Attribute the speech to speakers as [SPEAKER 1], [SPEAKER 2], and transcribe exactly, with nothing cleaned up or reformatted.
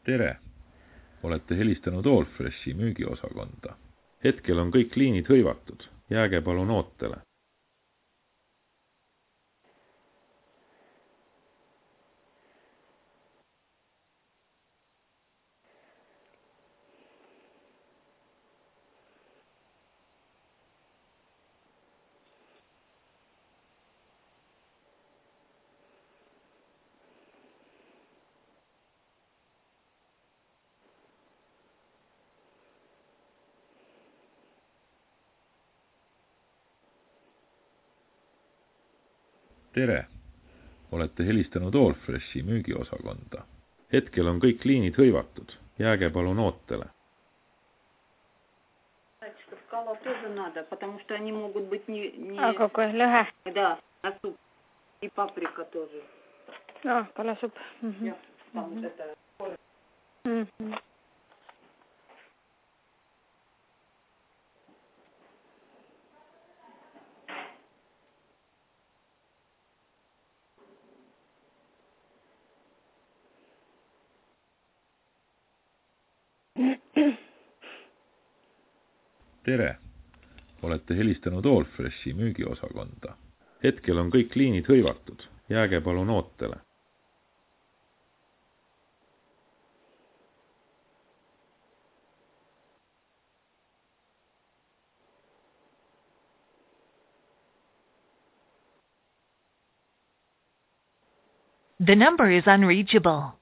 [SPEAKER 1] tere! Olete helistanud Allfreshi müügiosakonda. Hetkel on kõik liinid hõivatud. Jääge palun ootele. Tere! Olete helistanud Allfreshi müügiosakonda. Hetkel on kõik liinid hõivatud. Jääge palun ootele.
[SPEAKER 2] Скала тоже надо, потому что они могут быть не... не...
[SPEAKER 3] А какой? Лыха?
[SPEAKER 2] Да, на суп. И паприка тоже.
[SPEAKER 3] А, каласуп. Угу.
[SPEAKER 2] Я, там
[SPEAKER 3] угу.
[SPEAKER 2] это...
[SPEAKER 3] Угу.
[SPEAKER 1] Tere! Olete helistanud Allfreshi müügiosakonda. Hetkel on kõik liinid hõivatud. Jääge palun ootele.
[SPEAKER 4] The number is unreachable.